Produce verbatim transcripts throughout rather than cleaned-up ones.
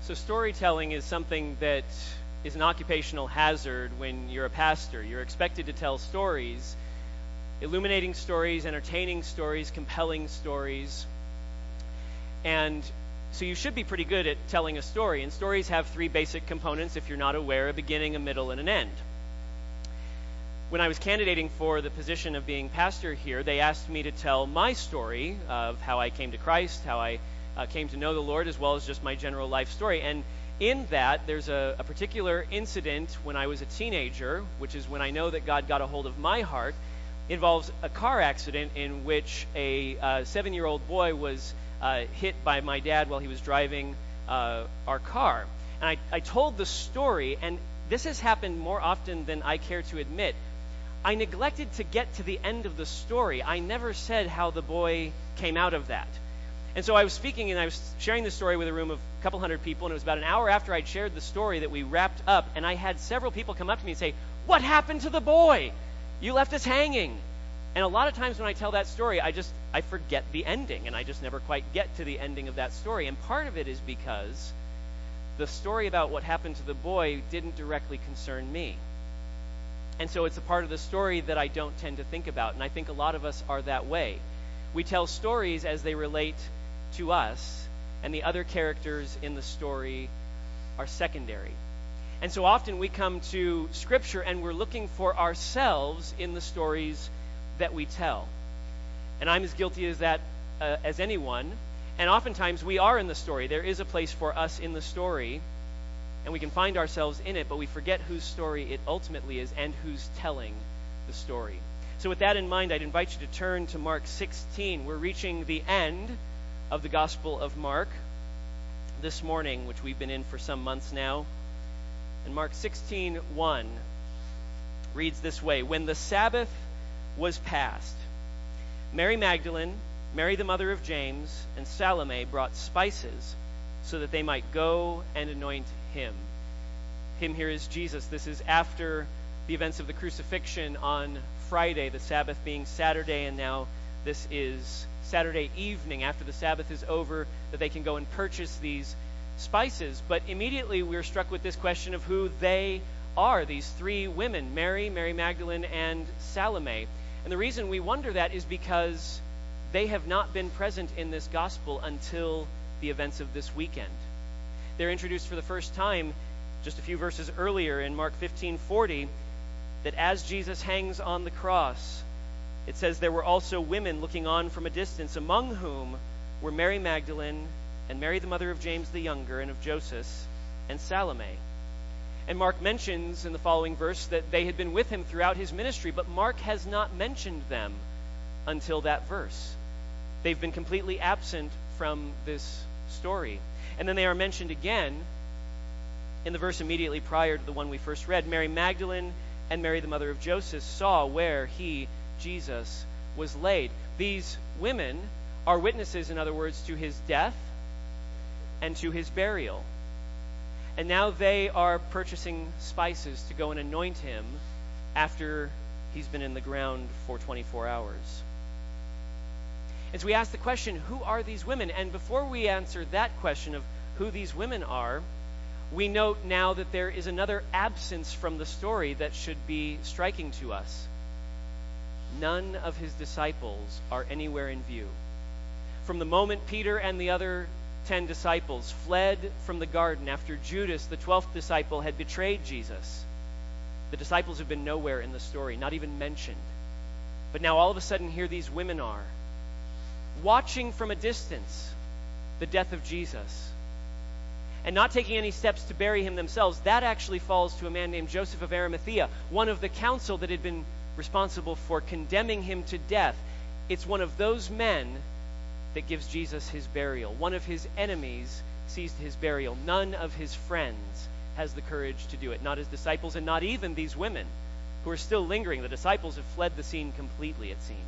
So storytelling is something that is an occupational hazard when you're a pastor. You're expected to tell stories, illuminating stories, entertaining stories, compelling stories. And so you should be pretty good at telling a story. And stories have three basic components, if you're not aware: a beginning, a middle, and an end. When I was candidating for the position of being pastor here, they asked me to tell my story of how I came to Christ, how I uh, came to know the Lord, as well as just my general life story. And in that, there's a, a particular incident when I was a teenager, which is when I know that God got a hold of my heart. It involves a car accident in which a uh, seven-year-old boy was uh, hit by my dad while he was driving uh, our car. And I, I told the story, and this has happened more often than I care to admit. I neglected to get to the end of the story. I never said how the boy came out of that. And so I was speaking and I was sharing the story with a room of a couple hundred people, and it was about an hour after I'd shared the story that we wrapped up, and I had several people come up to me and say, "What happened to the boy? You left us hanging." And a lot of times when I tell that story, I just, I forget the ending, and I just never quite get to the ending of that story. And part of it is because the story about what happened to the boy didn't directly concern me. And so it's a part of the story that I don't tend to think about. And I think a lot of us are that way. We tell stories as they relate to us, and the other characters in the story are secondary. And so often we come to Scripture and we're looking for ourselves in the stories that we tell. And I'm as guilty as that uh, as anyone. And oftentimes we are in the story. There is a place for us in the story, and we can find ourselves in it, but we forget whose story it ultimately is and who's telling the story. So with that in mind, I'd invite you to turn to Mark sixteen. We're reaching the end of the Gospel of Mark this morning, which we've been in for some months now. And Mark sixteen one reads this way: "When the Sabbath was past, Mary Magdalene, Mary the mother of James, and Salome brought spices so that they might go and anoint him." Him here is Jesus. This is after the events of the crucifixion on Friday, the Sabbath being Saturday, and now this is Saturday evening after the Sabbath is over, that they can go and purchase these spices. But immediately we're struck with this question of who they are, these three women, Mary, Mary Magdalene, and Salome. And the reason we wonder that is because they have not been present in this gospel until the events of this weekend. They're introduced for the first time just a few verses earlier in Mark fifteen forty, that as Jesus hangs on the cross, it says there were also women looking on from a distance, among whom were Mary Magdalene and Mary the mother of James the younger and of Joseph and Salome. And Mark mentions in the following verse that they had been with him throughout his ministry, but Mark has not mentioned them until that verse. They've been completely absent from this story. And then they are mentioned again in the verse immediately prior to the one we first read. Mary Magdalene and Mary the mother of Joseph saw where he, Jesus, was laid. These women are witnesses, in other words, to his death and to his burial. And now they are purchasing spices to go and anoint him after he's been in the ground for twenty-four hours. And so we ask the question, who are these women? And before we answer that question of who these women are, we note now that there is another absence from the story that should be striking to us. None of his disciples are anywhere in view. From the moment Peter and the other ten disciples fled from the garden after Judas, the twelfth disciple, had betrayed Jesus, the disciples have been nowhere in the story, not even mentioned. But now all of a sudden here these women are, watching from a distance the death of Jesus, and not taking any steps to bury him themselves. That actually falls to a man named Joseph of Arimathea, one of the council that had been responsible for condemning him to death. It's one of those men that gives Jesus his burial. One of his enemies sees to his burial. None of his friends has the courage to do it. Not his disciples, and not even these women who are still lingering. The disciples have fled the scene completely, it seems.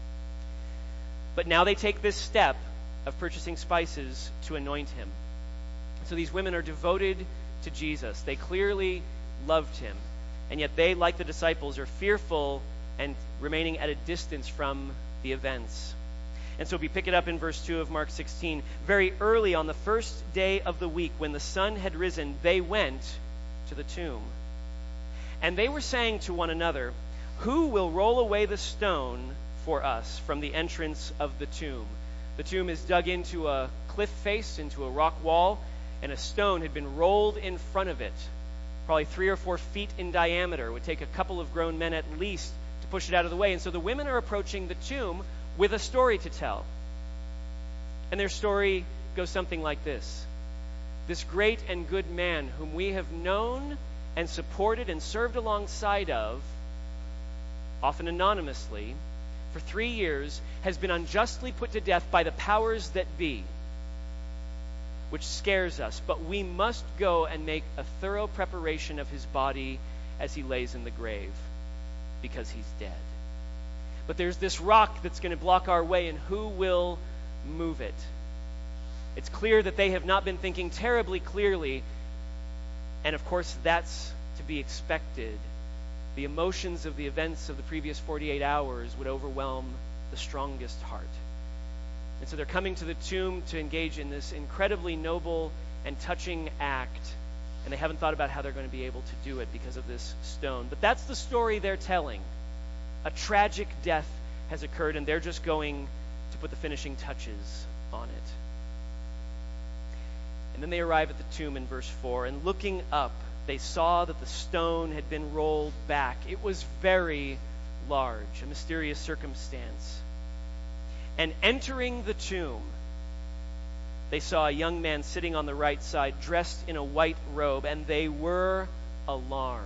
But now they take this step of purchasing spices to anoint him. So these women are devoted to Jesus. They clearly loved him. And yet they, like the disciples, are fearful and remaining at a distance from the events. And so we pick it up in verse two of Mark sixteen. Very early on the first day of the week, when the sun had risen, they went to the tomb. And they were saying to one another, "Who will roll away the stone for us from the entrance of the tomb?" The tomb is dug into a cliff face, into a rock wall, and a stone had been rolled in front of it, probably three or four feet in diameter. It would take a couple of grown men at least to push it out of the way. And so the women are approaching the tomb with a story to tell. And their story goes something like this. This great and good man whom we have known and supported and served alongside of, often anonymously, for three years, has been unjustly put to death by the powers that be, which scares us. But we must go and make a thorough preparation of his body as he lays in the grave, because he's dead. But there's this rock that's going to block our way, and who will move it? It's clear that they have not been thinking terribly clearly, and of course that's to be expected. The emotions of the events of the previous forty-eight hours would overwhelm the strongest heart. And so they're coming to the tomb to engage in this incredibly noble and touching act, and they haven't thought about how they're going to be able to do it because of this stone. But that's the story they're telling. A tragic death has occurred, and they're just going to put the finishing touches on it. And then they arrive at the tomb in verse four, and looking up, they saw that the stone had been rolled back. It was very large, a mysterious circumstance. And entering the tomb, they saw a young man sitting on the right side, dressed in a white robe, and they were alarmed.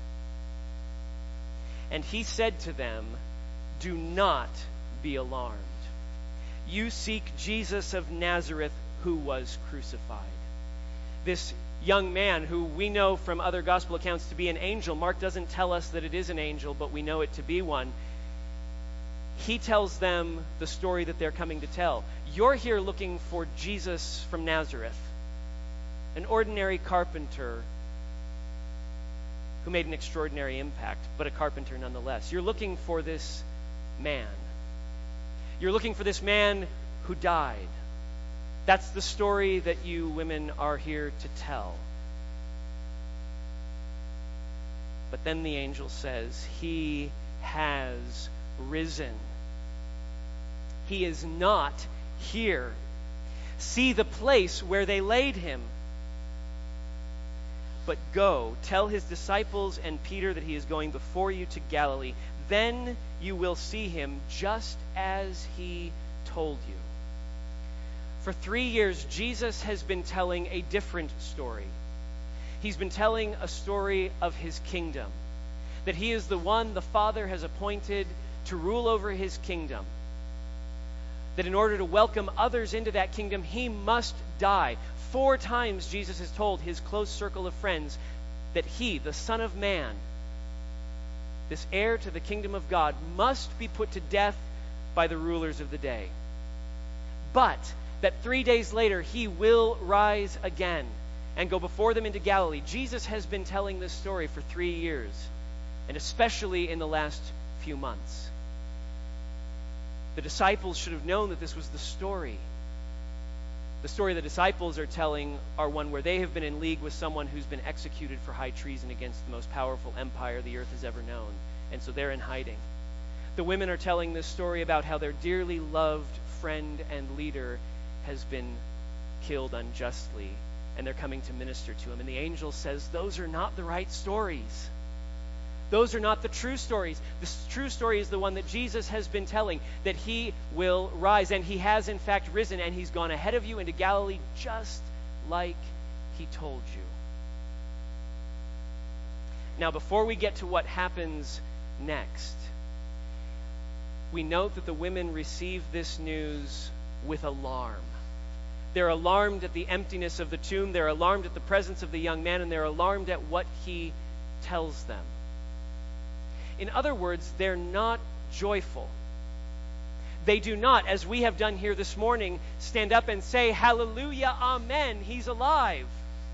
And he said to them, "Do not be alarmed. You seek Jesus of Nazareth, who was crucified." This young man, who we know from other gospel accounts to be an angel — Mark doesn't tell us that it is an angel, but we know it to be one — he tells them the story that they're coming to tell. You're here looking for Jesus from Nazareth, an ordinary carpenter who made an extraordinary impact, but a carpenter nonetheless. You're looking for this man. You're looking for this man who died. That's the story that you women are here to tell. But then the angel says, "He has risen. He is not here. See the place where they laid him. But go, tell his disciples and Peter that he is going before you to Galilee. Then you will see him just as he told you." For three years, Jesus has been telling a different story. He's been telling a story of his kingdom, that he is the one the Father has appointed to rule over his kingdom, that in order to welcome others into that kingdom, he must die. Four times Jesus has told his close circle of friends that he, the Son of Man, this heir to the kingdom of God, must be put to death by the rulers of the day. But that three days later he will rise again and go before them into Galilee. Jesus has been telling this story for three years, and especially in the last few months. The disciples should have known that this was the story. The story the disciples are telling are one where they have been in league with someone who's been executed for high treason against the most powerful empire the earth has ever known. And so they're in hiding. The women are telling this story about how their dearly loved friend and leader has been killed unjustly, and they're coming to minister to him. And the angel says, those are not the right stories. Those are not the true stories. The true story is the one that Jesus has been telling, that he will rise. And he has in fact risen, and he's gone ahead of you into Galilee just like he told you. Now, before we get to what happens next, we note that the women receive this news with alarm. They're alarmed at the emptiness of the tomb. They're alarmed at the presence of the young man, and they're alarmed at what he tells them. In other words, they're not joyful. They do not, as we have done here this morning, stand up and say, "Hallelujah, amen, he's alive."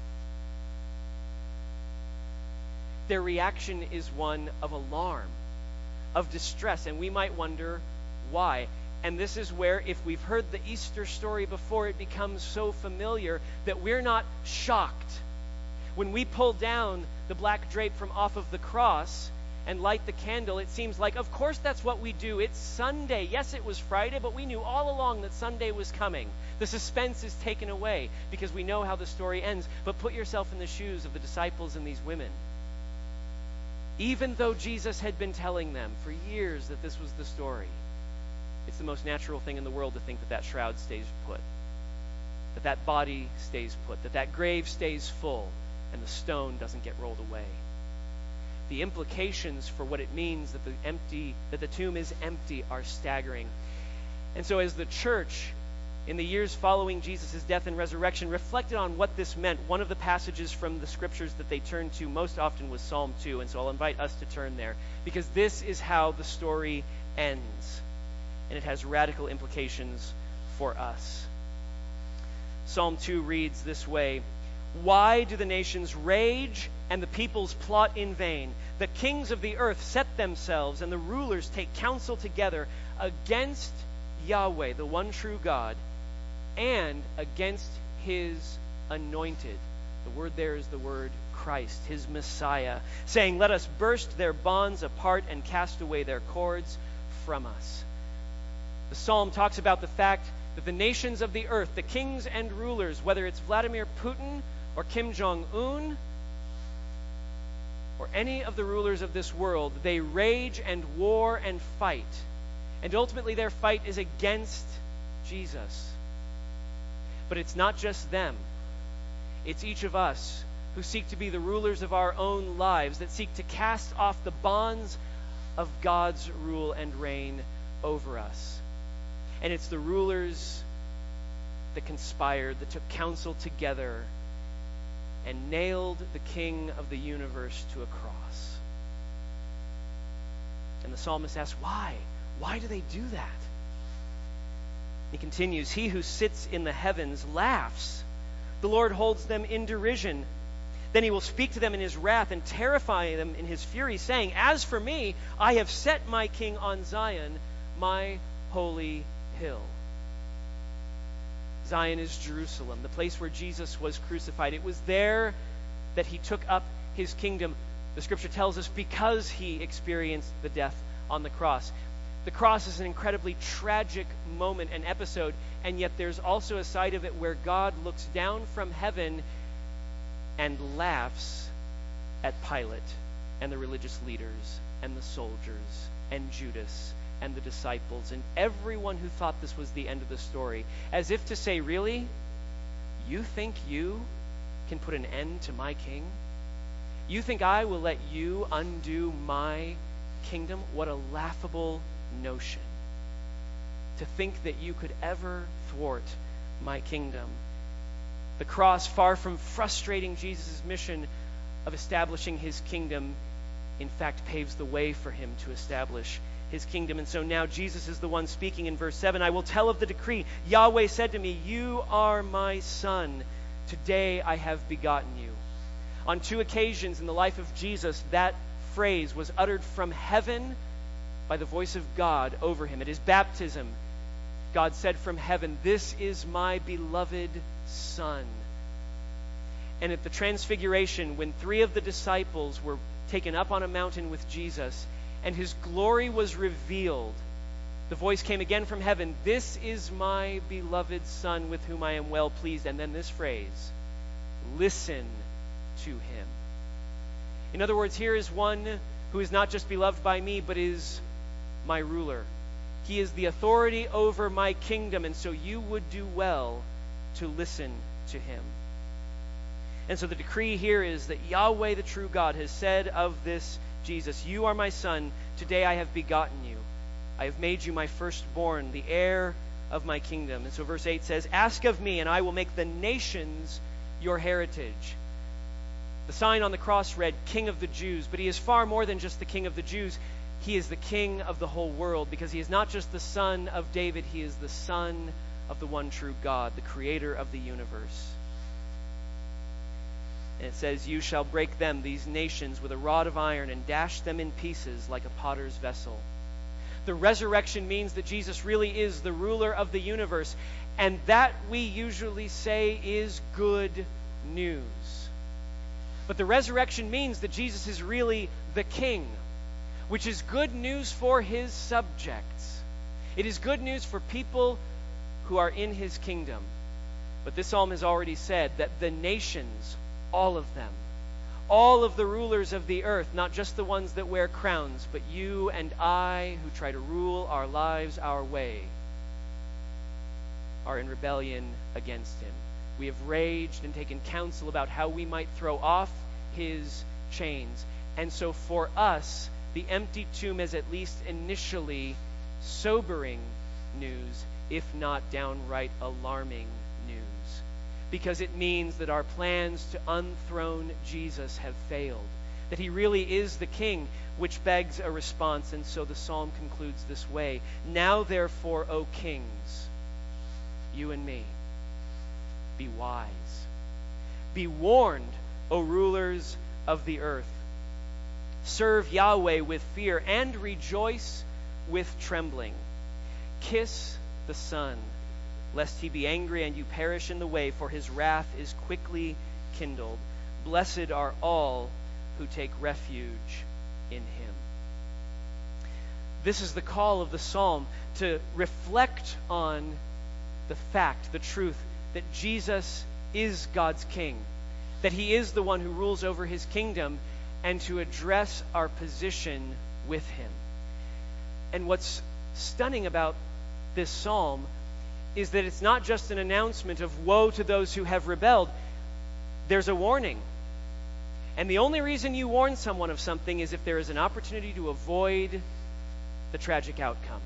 Their reaction is one of alarm, of distress, and we might wonder why. And this is where, if we've heard the Easter story before, it becomes so familiar that we're not shocked. When we pull down the black drape from off of the cross and light the candle, it seems like, of course that's what we do. It's Sunday. Yes, it was Friday, but we knew all along that Sunday was coming. The suspense is taken away because we know how the story ends. But put yourself in the shoes of the disciples and these women. Even though Jesus had been telling them for years that this was the story, it's the most natural thing in the world to think that that shroud stays put, that that body stays put, that that grave stays full, and the stone doesn't get rolled away. The implications for what it means that the empty, that the tomb is empty are staggering. And so as the church, in the years following Jesus' death and resurrection, reflected on what this meant, one of the passages from the scriptures that they turned to most often was Psalm two. And so I'll invite us to turn there, because this is how the story ends. And it has radical implications for us. Psalm two reads this way: "Why do the nations rage and the peoples plot in vain? The kings of the earth set themselves, and the rulers take counsel together against Yahweh, the one true God, and against his anointed." The word there is the word Christ, his Messiah, saying, "Let us burst their bonds apart and cast away their cords from us." The psalm talks about the fact that the nations of the earth, the kings and rulers, whether it's Vladimir Putin or Kim Jong-un or any of the rulers of this world, they rage and war and fight. And ultimately their fight is against Jesus. But it's not just them. It's each of us who seek to be the rulers of our own lives, that seek to cast off the bonds of God's rule and reign over us. And it's the rulers that conspired, that took counsel together and nailed the King of the universe to a cross. And the psalmist asks, why? Why do they do that? He continues, "He who sits in the heavens laughs. The Lord holds them in derision. Then he will speak to them in his wrath and terrify them in his fury, saying, As for me, I have set my king on Zion, my holy hill." Zion is Jerusalem, the place where Jesus was crucified. It was there that he took up his kingdom, the scripture tells us, because he experienced the death on the cross. The cross is an incredibly tragic moment and episode, and yet there's also a side of it where God looks down from heaven and laughs at Pilate and the religious leaders and the soldiers and Judas and the disciples and everyone who thought this was the end of the story, as if to say, really? You think you can put an end to my king? You think I will let you undo my kingdom? What a laughable notion. To think that you could ever thwart my kingdom. The cross, far from frustrating Jesus' mission of establishing his kingdom, in fact paves the way for him to establish his kingdom. And so now Jesus is the one speaking in verse seven. "I will tell of the decree. Yahweh said to me, You are my son. Today I have begotten you." On two occasions in the life of Jesus, that phrase was uttered from heaven by the voice of God over him. At his baptism, God said from heaven, "This is my beloved Son." And at the Transfiguration, when three of the disciples were taken up on a mountain with Jesus, and his glory was revealed, the voice came again from heaven, "This is my beloved Son, with whom I am well pleased." And then this phrase, "Listen to him." In other words, here is one who is not just beloved by me, but is my ruler. He is the authority over my kingdom, and so you would do well to listen to him. And so the decree here is that Yahweh, the true God, has said of this Jesus, "You are my son. Today I have begotten you. I have made you my firstborn, the heir of my kingdom." And so verse eight says, "Ask of me, and I will make the nations your heritage." The sign on the cross read, "King of the Jews," but he is far more than just the King of the Jews. He is the King of the whole world, because he is not just the son of David, he is the son of the one true God, the creator of the universe. And it says, "You shall break them, these nations, with a rod of iron, and dash them in pieces like a potter's vessel." The resurrection means that Jesus really is the ruler of the universe. And that, we usually say, is good news. But the resurrection means that Jesus is really the king, which is good news for his subjects. It is good news for people who are in his kingdom. But this psalm has already said that the nations, all of them, all of the rulers of the earth, not just the ones that wear crowns, but you and I who try to rule our lives our way, are in rebellion against him. We have raged and taken counsel about how we might throw off his chains. And so for us, the empty tomb is at least initially sobering news, if not downright alarming news. Because it means that our plans to unthrone Jesus have failed. That he really is the king, which begs a response. And so the psalm concludes this way. Now therefore, O kings, you and me, be wise. Be warned, O rulers of the earth. Serve Yahweh with fear and rejoice with trembling. Kiss the Son, lest he be angry and you perish in the way, for his wrath is quickly kindled. Blessed are all who take refuge in him. This is the call of the psalm, to reflect on the fact, the truth, that Jesus is God's king, that he is the one who rules over his kingdom, and to address our position with him. And what's stunning about this psalm is that it's not just an announcement of woe to those who have rebelled. There's a warning. And the only reason you warn someone of something is if there is an opportunity to avoid the tragic outcome.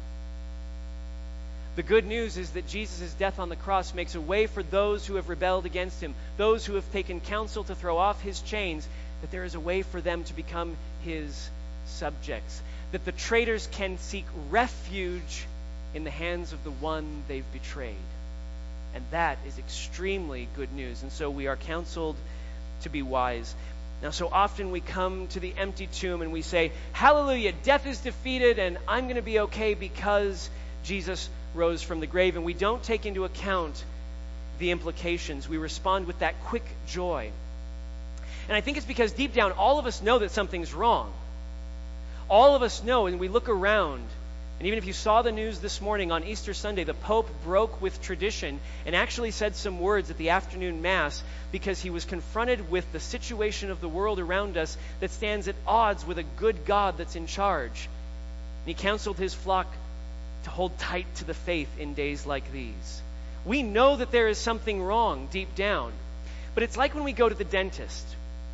The good news is that Jesus' death on the cross makes a way for those who have rebelled against him, those who have taken counsel to throw off his chains, that there is a way for them to become his subjects, that the traitors can seek refuge in the hands of the one they've betrayed. And that is extremely good news. And so we are counseled to be wise. Now, so often we come to the empty tomb and we say, hallelujah, death is defeated and I'm going to be okay because Jesus rose from the grave. And we don't take into account the implications. We respond with that quick joy. And I think it's because deep down, all of us know that something's wrong. All of us know, and we look around. And even if you saw the news this morning on Easter Sunday, the Pope broke with tradition and actually said some words at the afternoon Mass because he was confronted with the situation of the world around us that stands at odds with a good God that's in charge. And he counseled his flock to hold tight to the faith in days like these. We know that there is something wrong deep down. But it's like when we go to the dentist.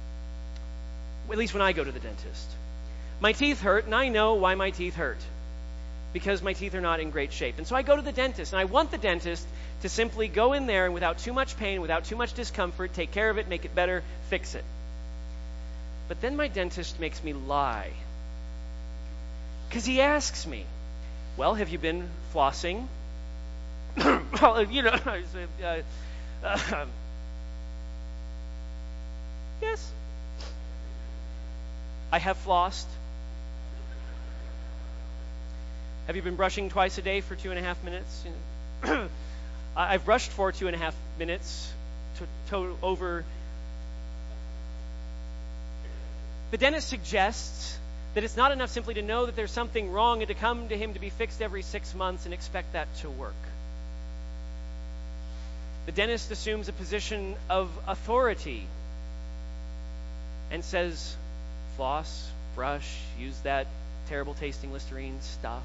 At least when I go to the dentist. My teeth hurt, and I know why my teeth hurt. Because my teeth are not in great shape. And so I go to the dentist, and I want the dentist to simply go in there and without too much pain, without too much discomfort, take care of it, make it better, fix it. But then my dentist makes me lie. Because he asks me, well, have you been flossing? Well, you know, uh, uh, yes. I have flossed. Have you been brushing twice a day for two and a half minutes? You know? I've brushed for two and a half minutes to, to over. The dentist suggests that it's not enough simply to know that there's something wrong and to come to him to be fixed every six months and expect that to work. The dentist assumes a position of authority and says, floss, brush, use that terrible tasting Listerine stuff.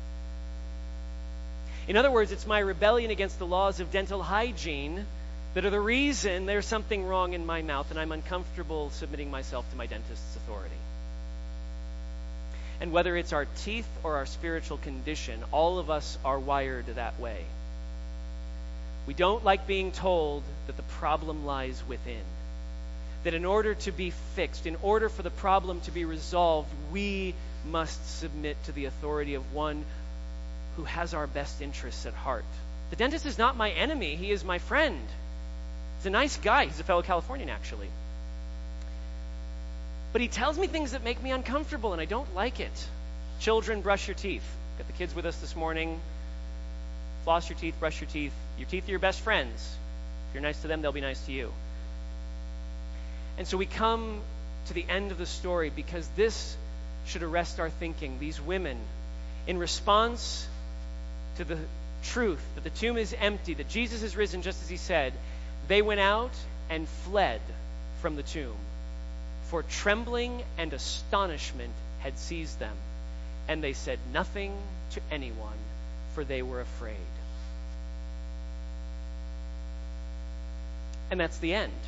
In other words, it's my rebellion against the laws of dental hygiene that are the reason there's something wrong in my mouth and I'm uncomfortable submitting myself to my dentist's authority. And whether it's our teeth or our spiritual condition, all of us are wired that way. We don't like being told that the problem lies within. That in order to be fixed, in order for the problem to be resolved, we must submit to the authority of one who has our best interests at heart. The dentist is not my enemy, he is my friend. He's a nice guy, he's a fellow Californian actually. But he tells me things that make me uncomfortable and I don't like it. Children, brush your teeth. Got the kids with us this morning. Floss your teeth, brush your teeth. Your teeth are your best friends. If you're nice to them, they'll be nice to you. And so we come to the end of the story because this should arrest our thinking. These women, in response to the truth that the tomb is empty, that Jesus is risen just as he said, they went out and fled from the tomb, for trembling and astonishment had seized them, and they said nothing to anyone, for they were afraid. And that's the end.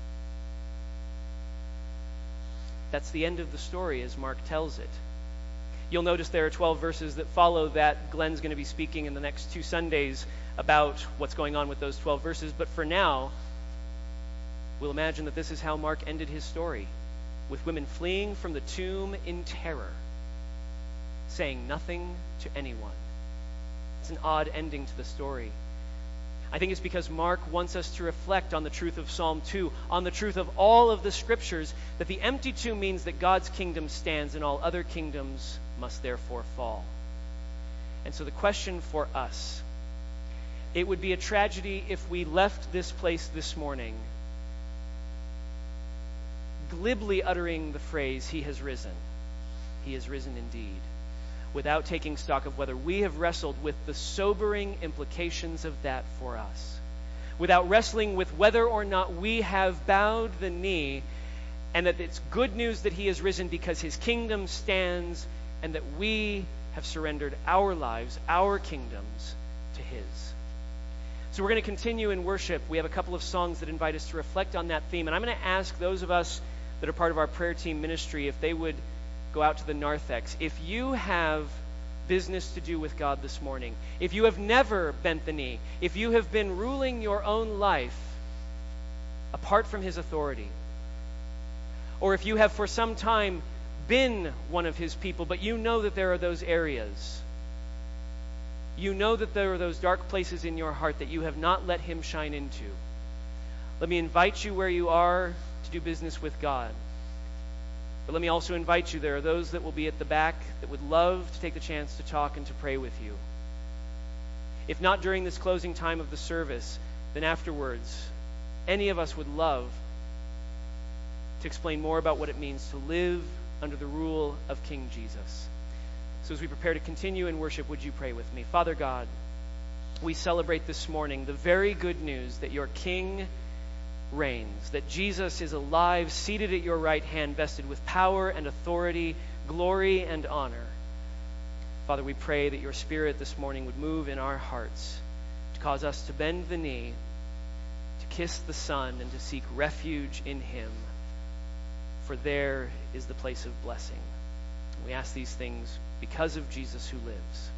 That's the end of the story as Mark tells it. You'll notice there are twelve verses that follow that. Glenn's going to be speaking in the next two Sundays about what's going on with those twelve verses. But for now, we'll imagine that this is how Mark ended his story, with women fleeing from the tomb in terror, saying nothing to anyone. It's an odd ending to the story. I think it's because Mark wants us to reflect on the truth of Psalm two, on the truth of all of the scriptures, that the empty tomb means that God's kingdom stands and all other kingdoms must therefore fall. And so the question for us, it would be a tragedy if we left this place this morning glibly uttering the phrase, "He has risen. He has risen indeed," without taking stock of whether we have wrestled with the sobering implications of that for us, without wrestling with whether or not we have bowed the knee, and that it's good news that he has risen because his kingdom stands, and that we have surrendered our lives, our kingdoms, to his. So we're going to continue in worship. We have a couple of songs that invite us to reflect on that theme, and I'm going to ask those of us that are part of our prayer team ministry if they would go out to the narthex. If you have business to do with God this morning, if you have never bent the knee, if you have been ruling your own life apart from his authority, or if you have for some time been one of his people, but you know that there are those areas, you know that there are those dark places in your heart that you have not let him shine into, let me invite you where you are to do business with God. But let me also invite you, there are those that will be at the back that would love to take the chance to talk and to pray with you. If not during this closing time of the service, then afterwards, any of us would love to explain more about what it means to live under the rule of King Jesus. So as we prepare to continue in worship, would you pray with me? Father God, we celebrate this morning the very good news that your King reigns, that Jesus is alive, seated at your right hand, vested with power and authority, glory and honor. Father, we pray that your Spirit this morning would move in our hearts to cause us to bend the knee, to kiss the Son, and to seek refuge in him, for there is the place of blessing. We ask these things because of Jesus who lives.